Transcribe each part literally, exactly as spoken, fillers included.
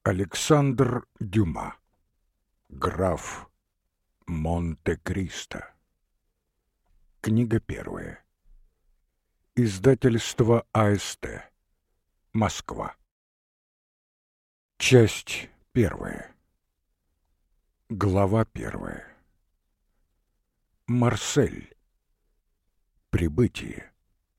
Александр Дюма. Граф Монте-Кристо. Книга первая. Издательство А Эс Тэ. Москва. Часть первая. Глава первая. Марсель. Прибытие.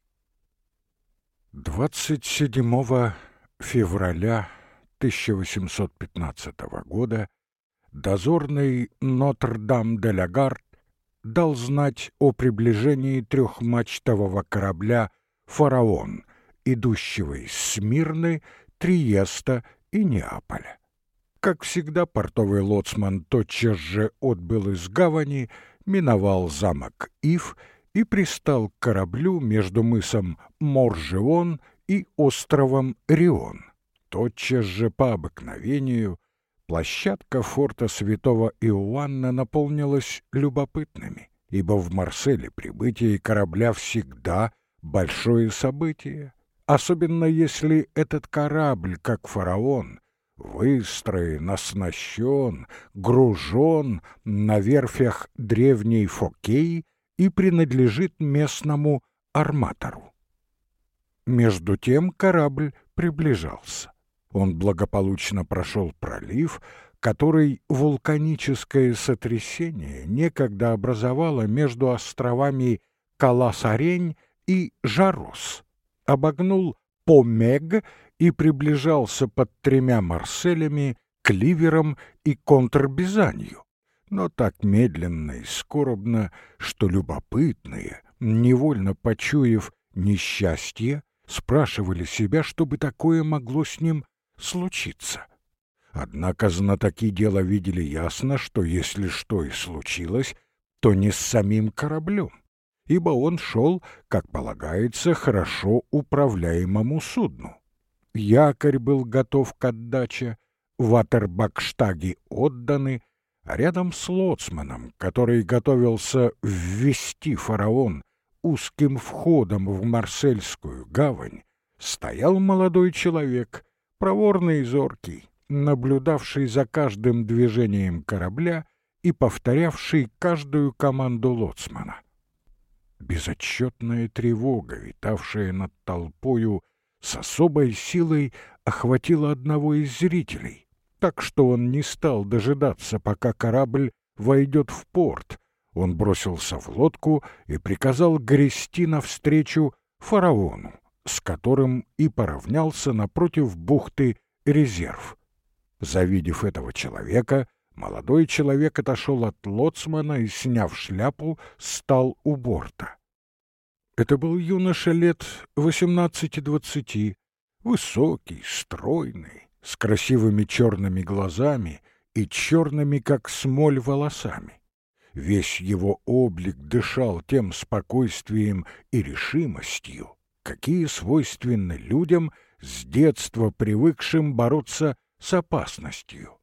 двадцать седьмого февраля тысяча восемьсот пятнадцатого года дозорный Нотр-Дам-де-ла-Гард дал знать о приближении трехмачтового корабля «Фараон», идущего из Смирны, Триеста и Неаполя. Как всегда, портовый лоцман тотчас же отбыл из гавани, миновал замок Ив и пристал к кораблю между мысом Моржеон и островом Рион. Тотчас же по обыкновению площадка форта святого Иоанна наполнилась любопытными, ибо в Марселе прибытие корабля всегда большое событие, особенно если этот корабль, как фараон, выстроен, оснащен, гружен на верфях древней Фокеи и принадлежит местному арматору. Между тем корабль приближался. Он благополучно прошел пролив, который вулканическое сотрясение некогда образовало между островами Калас-Арень и Жарос, обогнул Помег и приближался под тремя Марселями к Ливерам и Контрбизанью, но так медленно и скорбно, что любопытные, невольно почуяв несчастье, спрашивали себя, что бы такое могло с ним случиться. Однако знатоки дела видели ясно, что если что и случилось, то не с самим кораблем, ибо он шел, как полагается, хорошо управляемому судну. Якорь был готов к отдаче, ватербакштаги отданы, а рядом с лоцманом, который готовился ввести фараон узким входом в Марсельскую гавань, стоял молодой человек, проворный и зоркий, наблюдавший за каждым движением корабля и повторявший каждую команду лоцмана. Безотчетная тревога, витавшая над толпою, с особой силой охватила одного из зрителей, так что он не стал дожидаться, пока корабль войдет в порт. Он бросился в лодку и приказал грести навстречу фараону, с которым и поравнялся напротив бухты Резерв. Завидев этого человека, молодой человек отошел от лоцмана и, сняв шляпу, стал у борта. Это был юноша лет восемнадцати-двадцати, высокий, стройный, с красивыми черными глазами и черными, как смоль, волосами. Весь его облик дышал тем спокойствием и решимостью, какие свойственны людям, с детства привыкшим бороться с опасностью.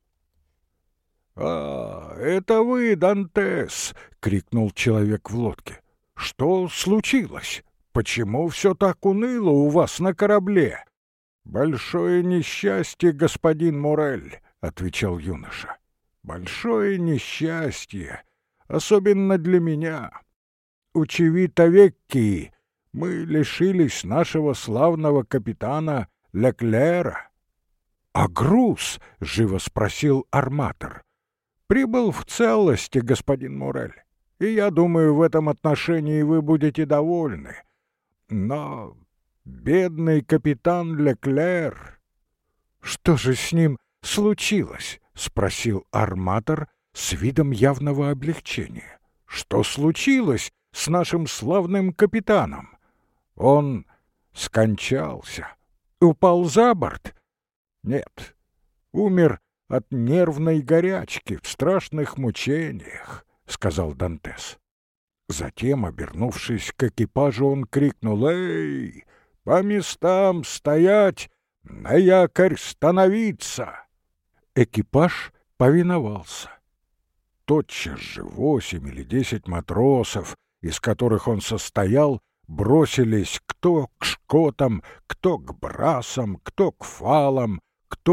«А, это вы, Дантес!» — крикнул человек в лодке. «Что случилось? Почему все так уныло у вас на корабле?» «Большое несчастье, господин Морель», — отвечал юноша. «Большое несчастье, особенно для меня. У Чивита-Веккии мы лишились нашего славного капитана Леклера». «А груз?» — живо спросил арматор. «Прибыл в целости, господин Морель, и я думаю, в этом отношении вы будете довольны. Но бедный капитан Леклер...» «Что же с ним случилось?» — спросил арматор с видом явного облегчения. «Что случилось с нашим славным капитаном? Он скончался, упал за борт? Нет, умер от нервной горячки в страшных мучениях», — сказал Дантес. Затем, обернувшись к экипажу, он крикнул: «Эй, по местам стоять, на якорь становиться!» Экипаж повиновался. Тотчас же восемь или десять матросов, из которых он состоял, бросились кто к шкотам, кто к брасам, кто к фалам, кто к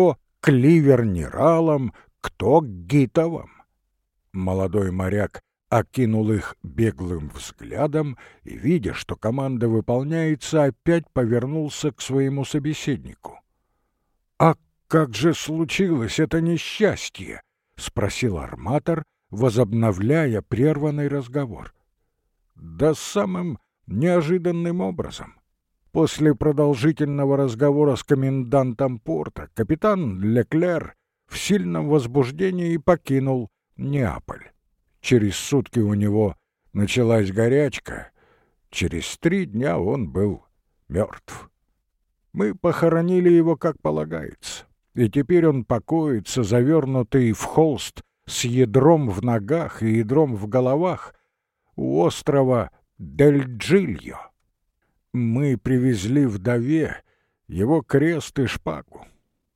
кливернералам, кто к гитовам. Молодой моряк окинул их беглым взглядом и, видя, что команда выполняется, опять повернулся к своему собеседнику. «А как же случилось это несчастье?» — спросил арматор, возобновляя прерванный разговор. «Да самым неожиданным образом. После продолжительного разговора с комендантом порта капитан Леклер в сильном возбуждении покинул Неаполь. Через сутки у него началась горячка, через три дня он был мертв. Мы похоронили его, как полагается, и теперь он покоится, завернутый в холст, с ядром в ногах и ядром в головах, у острова Дель-Джильо. Мы привезли вдове его крест и шпагу.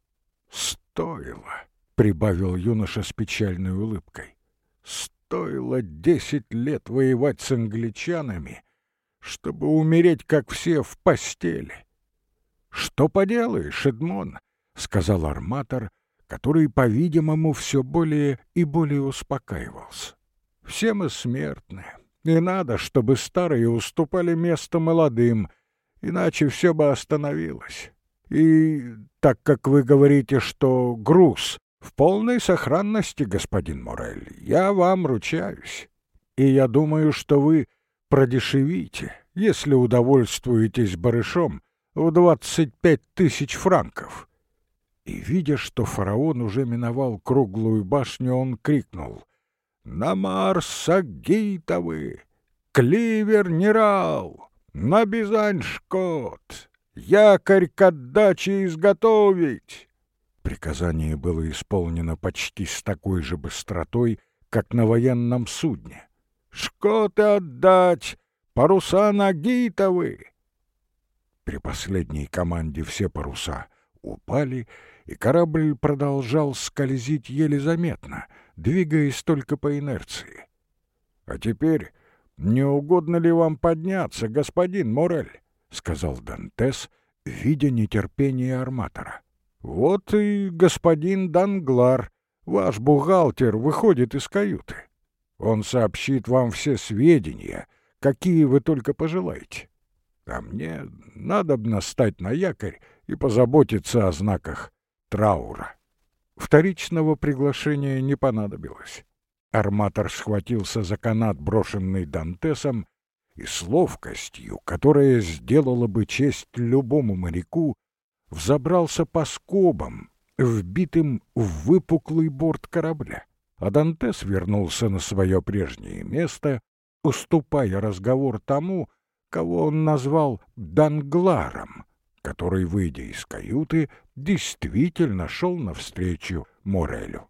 Стоило, — прибавил юноша с печальной улыбкой, — стоило десять лет воевать с англичанами, чтобы умереть, как все, в постели. — Что поделаешь, Эдмон, — сказал арматор, который, по-видимому, все более и более успокаивался. — Все мы смертны, и надо, чтобы старые уступали место молодым, иначе все бы остановилось. И так как вы говорите, что груз в полной сохранности, господин Морель, я вам ручаюсь. И я думаю, что вы продешевите, если удовольствуетесь барышом в двадцать пять тысяч франков. И, видя, что фараон уже миновал круглую башню, он крикнул: «На Марс агитовы! Кливер-нерал! На Бизань-шкот! Якорь к отдаче изготовить!» Приказание было исполнено почти с такой же быстротой, как на военном судне. «Шкоты отдать! Паруса нагитовы!» При последней команде все паруса упали, и корабль продолжал скользить еле заметно, двигаясь только по инерции. «А теперь не угодно ли вам подняться, господин Морель?» — сказал Дантес, видя нетерпение арматора. «Вот и господин Данглар, ваш бухгалтер, выходит из каюты. Он сообщит вам все сведения, какие вы только пожелаете. А мне надобно стать на якорь и позаботиться о знаках траура». Вторичного приглашения не понадобилось. Арматор схватился за канат, брошенный Дантесом, и с ловкостью, которая сделала бы честь любому моряку, взобрался по скобам, вбитым в выпуклый борт корабля. А Дантес вернулся на свое прежнее место, уступая разговор тому, кого он назвал Дангларом, который, выйдя из каюты, действительно шел навстречу Морелю.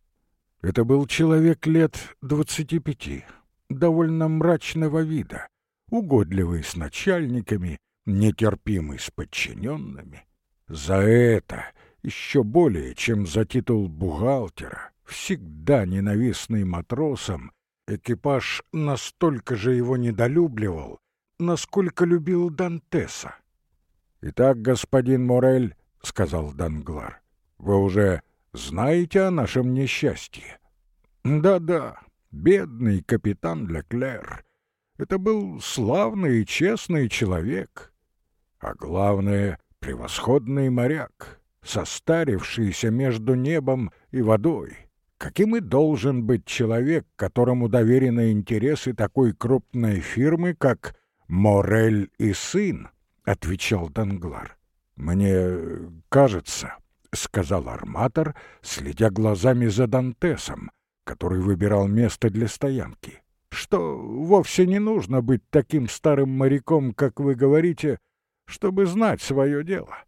Это был человек лет двадцати пяти, довольно мрачного вида, угодливый с начальниками, нетерпимый с подчиненными. За это, еще более, чем за титул бухгалтера, всегда ненавистный матросам, экипаж настолько же его недолюбливал, насколько любил Дантеса. «Итак, господин Морель, — сказал Данглар, — вы уже знаете о нашем несчастье?» «Да-да, бедный капитан Леклер. Это был славный и честный человек, а главное — превосходный моряк, состарившийся между небом и водой, каким и должен быть человек, которому доверены интересы такой крупной фирмы, как Морель и сын», — отвечал Данглар. «Мне кажется, — сказал арматор, следя глазами за Дантесом, который выбирал место для стоянки, — что вовсе не нужно быть таким старым моряком, как вы говорите, чтобы знать свое дело.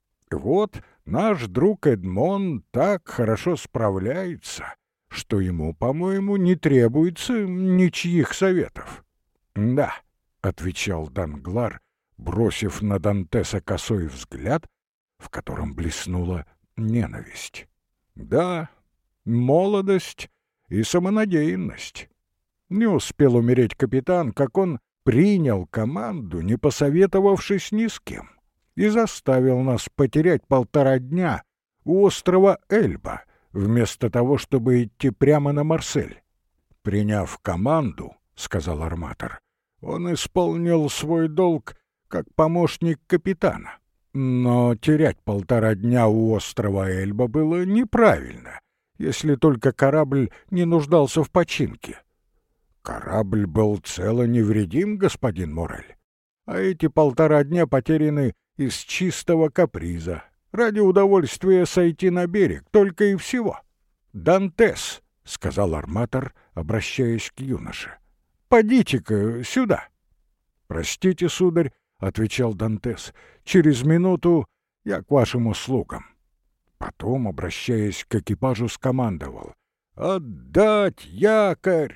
Вот наш друг Эдмон так хорошо справляется, что ему, по-моему, не требуется ничьих советов». «Да», — отвечал Данглар, бросив на Дантеса косой взгляд, в котором блеснула ненависть. «Да, молодость и самонадеянность. Не успел умереть капитан, как он принял команду, не посоветовавшись ни с кем, и заставил нас потерять полтора дня у острова Эльба, вместо того, чтобы идти прямо на Марсель. Приняв команду, — сказал арматор, — он исполнил свой долг как помощник капитана. Но терять полтора дня у острова Эльба было неправильно, если только корабль не нуждался в починке. Корабль был цел и невредим, господин Морель, а эти полтора дня потеряны из чистого каприза, ради удовольствия сойти на берег, только и всего. «Дантес», — сказал арматор, обращаясь к юноше, — «подите-ка сюда». «Простите, сударь», — отвечал Дантес, — «через минуту я к вашим услугам». Потом, обращаясь к экипажу, скомандовал: «Отдать якорь!»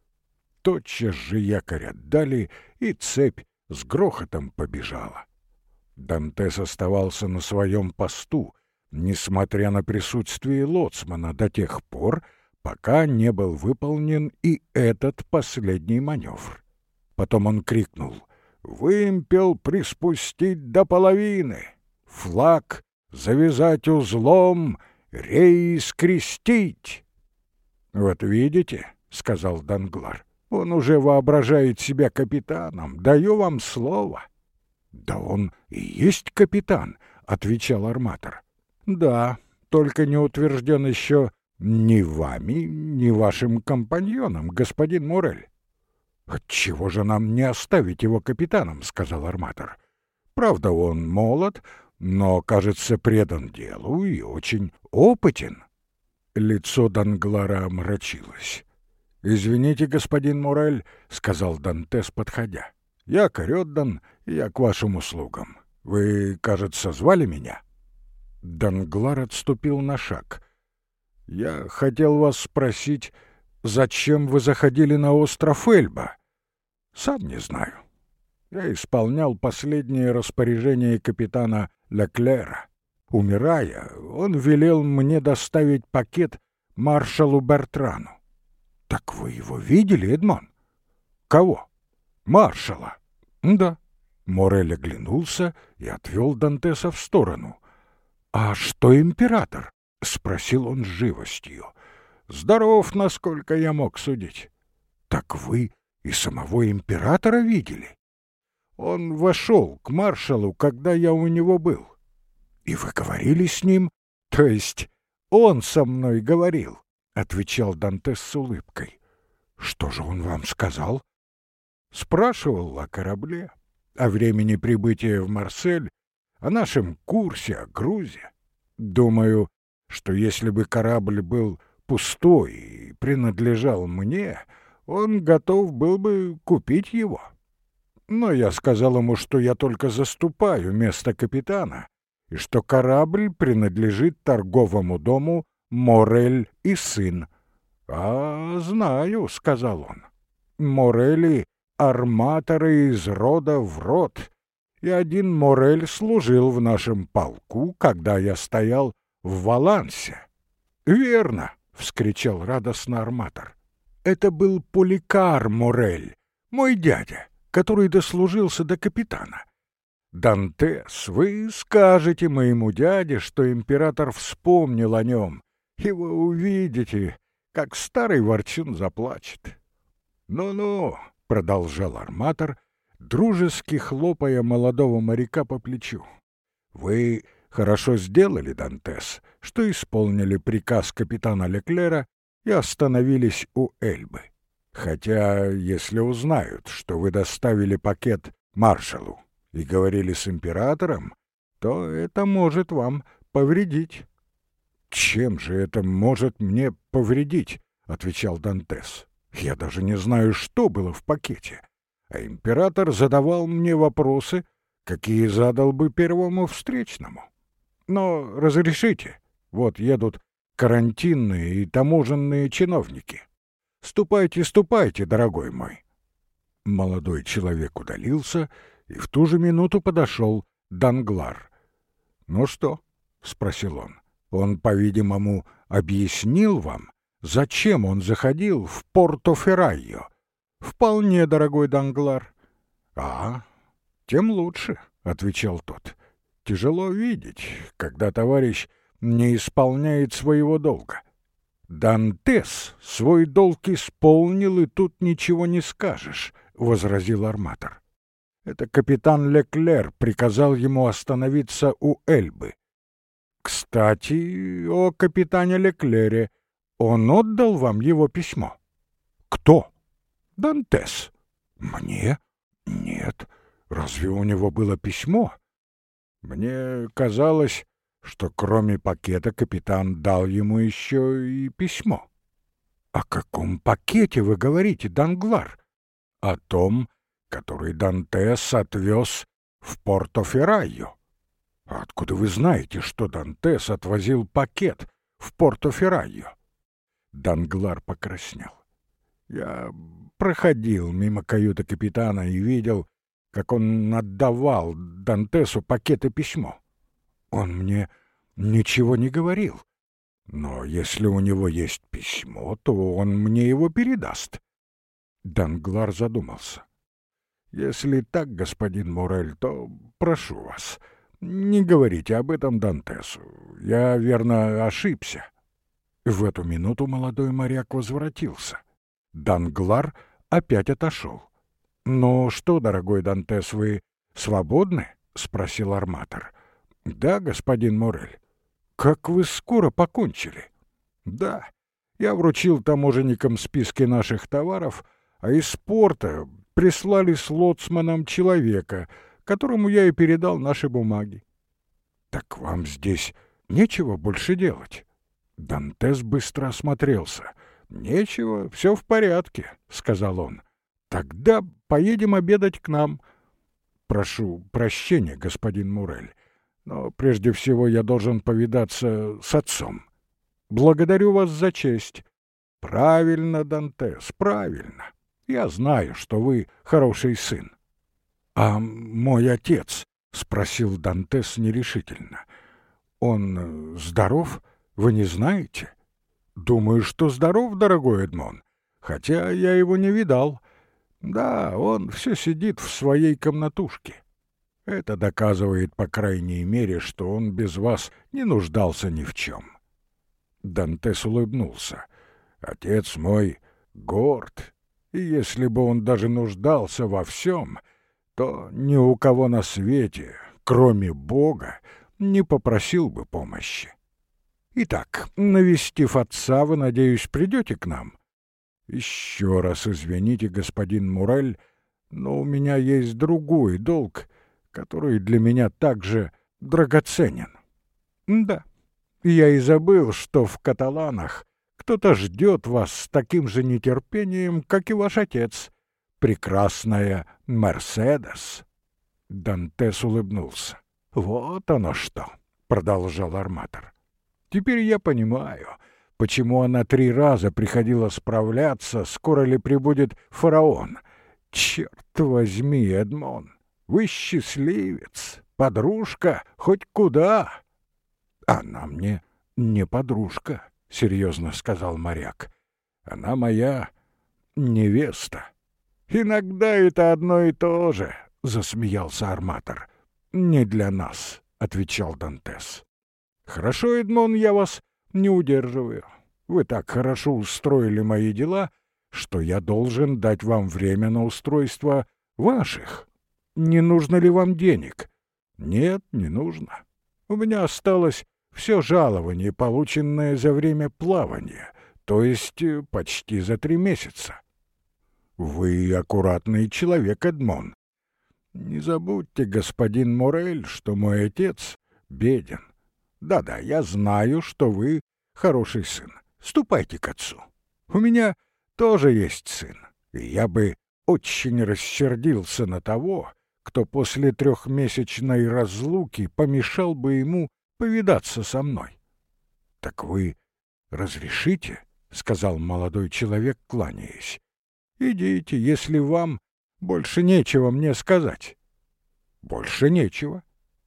Тотчас же якорь отдали, и цепь с грохотом побежала. Дантес оставался на своем посту, несмотря на присутствие лоцмана, до тех пор, пока не был выполнен и этот последний маневр. Потом он крикнул: «Вымпел приспустить до половины! Флаг завязать узлом, рей скрестить!» «Вот видите, — сказал Данглар, — он уже воображает себя капитаном, даю вам слово». «Да он и есть капитан», — отвечал арматор. «Да, только не утвержден еще ни вами, ни вашим компаньоном, господин Морель». «Отчего же нам не оставить его капитаном?» — сказал арматор. «Правда, он молод, но, кажется, предан делу и очень опытен». Лицо Данглара омрачилось. «Извините, господин Морель, — сказал Дантес, подходя, — якорь отдан, и я к вашим услугам. Вы, кажется, звали меня?» Данглар отступил на шаг. «Я хотел вас спросить, зачем вы заходили на остров Эльба?» «Сам не знаю. Я исполнял последнее распоряжение капитана Леклера. Умирая, он велел мне доставить пакет маршалу Бертрану». «Так вы его видели, Эдмон?» «Кого?» «Маршала». «Да». Морель оглянулся и отвел Дантеса в сторону. «А что император?» — спросил он с живостью. «Здоров, насколько я мог судить». «Так вы и самого императора видели?» «Он вошел к маршалу, когда я у него был». «И вы говорили с ним?» «То есть он со мной говорил», — отвечал Дантес с улыбкой. «Что же он вам сказал?» «Спрашивал о корабле, о времени прибытия в Марсель, о нашем курсе, о грузе. Думаю, что если бы корабль был пустой и принадлежал мне, он готов был бы купить его. Но я сказал ему, что я только заступаю место капитана, и что корабль принадлежит торговому дому Морель и сын. «А, знаю, — сказал он, — Морели — арматоры из рода в род, и один Морель служил в нашем полку, когда я стоял в Валансе». «Верно! — вскричал радостно арматор. — Это был Поликар Морель, мой дядя, который дослужился до капитана. Дантес, вы скажете моему дяде, что император вспомнил о нем, и вы увидите, как старый ворчун заплачет». «Ну-ну, — продолжал арматор, дружески хлопая молодого моряка по плечу, — вы хорошо сделали, Дантес, что исполнили приказ капитана Леклера и остановились у Эльбы. Хотя, если узнают, что вы доставили пакет маршалу и говорили с императором, то это может вам повредить». «Чем же это может мне повредить?» — отвечал Дантес. «Я даже не знаю, что было в пакете, а император задавал мне вопросы, какие задал бы первому встречному. Но разрешите, вот едут карантинные и таможенные чиновники. Ступайте, ступайте, дорогой мой». Молодой человек удалился, и в ту же минуту подошел Данглар. «Ну что?» — спросил он. «Он, по-видимому, объяснил вам, зачем он заходил в Порто-Феррайо?» «Вполне, дорогой Данглар». «А, тем лучше», — отвечал тот. «Тяжело видеть, когда товарищ не исполняет своего долга. Дантес свой долг исполнил, и тут ничего не скажешь, — возразил арматор. Это капитан Леклер приказал ему остановиться у Эльбы. Кстати, о капитане Леклере. Он отдал вам его письмо? Кто? Дантес. Мне? Нет. Разве у него было письмо? Мне казалось, что кроме пакета капитан дал ему еще и письмо. О каком пакете вы говорите, Данглар? О том, который Дантес отвез в Порто-Феррайо. Откуда вы знаете, что Дантес отвозил пакет в Порто-Феррайо? Данглар покраснел. Я проходил мимо каюты капитана и видел, как он отдавал Дантесу пакет и письмо. Он мне ничего не говорил. Но если у него есть письмо, то он мне его передаст. Данглар задумался. Если так, господин Морель, то прошу вас, не говорите об этом Дантесу. Я, верно, ошибся. В эту минуту молодой моряк возвратился. Данглар опять отошел. «Ну что, дорогой Дантес, вы свободны?» — спросил арматор. «Да, господин Морель». «Как вы скоро покончили?» «Да, я вручил таможенникам списки наших товаров, а из порта прислали с лоцманом человека, которому я и передал наши бумаги». «Так вам здесь нечего больше делать?» Дантес быстро осмотрелся. «Нечего, все в порядке», — сказал он. «Тогда поедем обедать к нам». «Прошу прощения, господин Морель, но прежде всего я должен повидаться с отцом. Благодарю вас за честь». «Правильно, Дантес, правильно. Я знаю, что вы хороший сын». «А мой отец?» — спросил Дантес нерешительно. «Он здоров? Вы не знаете?» «Думаю, что здоров, дорогой Эдмон, хотя я его не видал. Да, он все сидит в своей комнатушке. Это доказывает, по крайней мере, что он без вас не нуждался ни в чем». Дантес улыбнулся. «Отец мой горд, и если бы он даже нуждался во всем, то ни у кого на свете, кроме Бога, не попросил бы помощи. Итак, навестив отца, вы, надеюсь, придете к нам?» «Еще раз извините, господин Морель, но у меня есть другой долг, который для меня также драгоценен». «Да, я и забыл, что в Каталанах кто-то ждет вас с таким же нетерпением, как и ваш отец, прекрасная Мерседес». Дантес улыбнулся. «Вот оно что», — продолжал арматор. «Теперь я понимаю, почему она три раза приходила справляться, скоро ли прибудет фараон. Черт возьми, Эдмон, вы счастливец, подружка, хоть куда». «Она мне не подружка», — серьезно сказал моряк. «Она моя невеста». «Иногда это одно и то же», — засмеялся арматор. «Не для нас», — отвечал Дантес. «Хорошо, Эдмон, я вас не удерживаю. Вы так хорошо устроили мои дела, что я должен дать вам время на устройство ваших. Не нужно ли вам денег?» «Нет, не нужно. У меня осталось все жалование, полученное за время плавания, то есть почти за три месяца». «Вы аккуратный человек, Эдмон. Не забудьте, господин Морель, что мой отец беден. Да-да, я знаю, что вы хороший сын. Ступайте к отцу. У меня тоже есть сын, и я бы очень рассердился на того, кто после трехмесячной разлуки помешал бы ему повидаться со мной». «Так вы разрешите?» — сказал молодой человек, кланяясь. «Идите, если вам больше нечего мне сказать». «Больше нечего.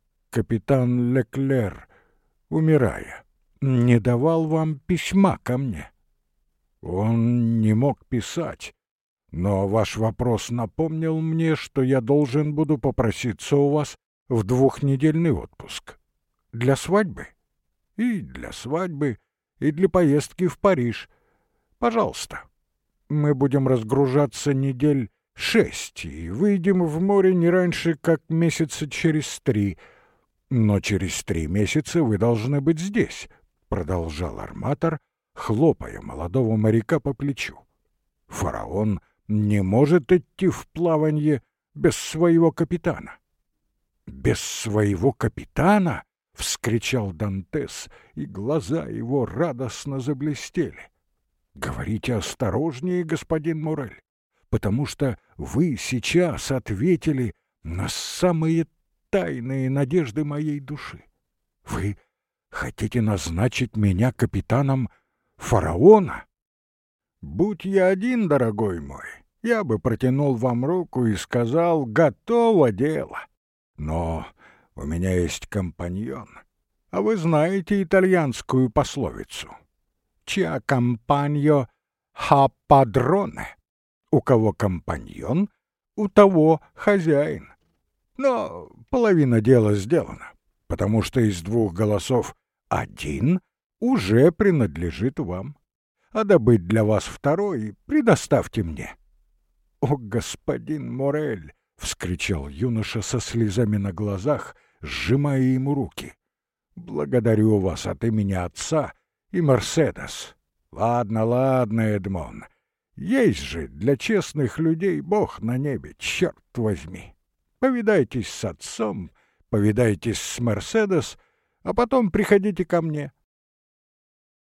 Капитан Леклер, умирая, не давал вам письма ко мне?» «Он не мог писать, но ваш вопрос напомнил мне, что я должен буду попроситься у вас в двухнедельный отпуск. Для свадьбы?» И для свадьбы, и для поездки в Париж. Пожалуйста. Мы будем разгружаться недель шесть и выйдем в море не раньше, как месяца через три. Но через три месяца вы должны быть здесь, продолжал арматор, хлопая молодого моряка по плечу. Фараон не может идти в плаванье без своего капитана. Без своего капитана? — вскричал Дантес, и глаза его радостно заблестели. «Говорите осторожнее, господин Моррель, потому что вы сейчас ответили на самые тайные надежды моей души. Вы хотите назначить меня капитаном фараона? Будь я один, дорогой мой, я бы протянул вам руку и сказал: готово дело. Но у меня есть компаньон, а вы знаете итальянскую пословицу: «Чья компаньо ха падроне». У кого компаньон, у того хозяин. Но половина дела сделана, потому что из двух голосов один уже принадлежит вам. А добыть для вас второй предоставьте мне. — О, господин Моррель! — вскричал юноша со слезами на глазах, сжимая ему руки. — Благодарю вас от имени отца и Мерседес. Ладно, ладно, Эдмон. Есть же для честных людей Бог на небе, черт возьми. Повидайтесь с отцом, повидайтесь с Мерседес, а потом приходите ко мне.